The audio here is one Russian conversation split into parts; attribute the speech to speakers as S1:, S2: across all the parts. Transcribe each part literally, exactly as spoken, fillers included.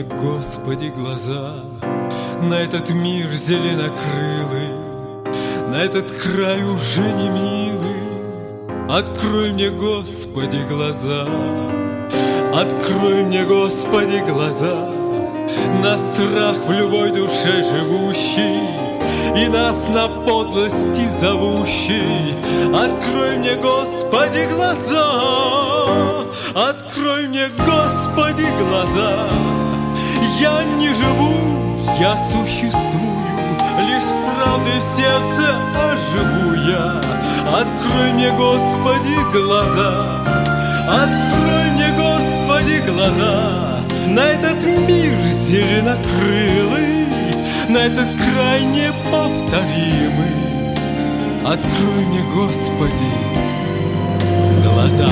S1: мне, Господи, глаза на этот мир зеленокрылый, на этот край уже не милый. Открой мне, Господи, глаза, открой мне, Господи, глаза на страх в любой душе живущий и нас на подлости зовущий. Открой мне, Господи, глаза, открой мне, Господи, глаза. Я не живу, я существую, лишь с правдой в сердце оживу я. Открой мне, Господи, глаза, открой мне, Господи, глаза на этот мир зеленокрылый, на этот край неповторимый. Открой мне, Господи, глаза.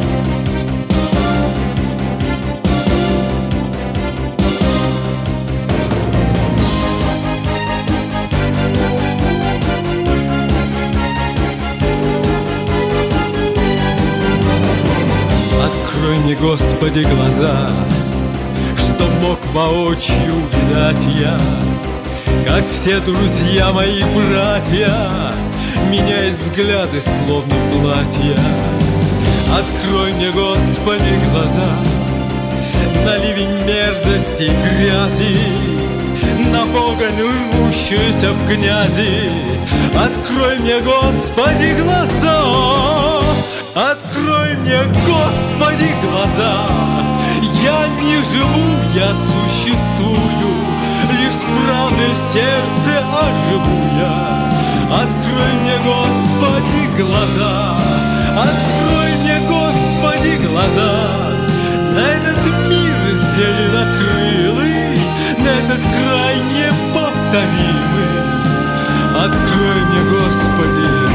S1: Открой мне, Господи, глаза, чтоб мог воочию видать я, как все друзья мои братья меняют взгляды, словно платья. Открой мне, Господи, глаза на ливень мерзости и грязи, на погонь рвущуюся в князи. Открой мне, Господи, глаза, открой мне, Господи, глаза. Я не живу, я существую, лишь с правдой в сердце оживу я. Открой мне, Господи, глаза, открой мне, Господи, глаза на этот мир зеленокрылый, на этот край неповторимый. Открой мне, Господи,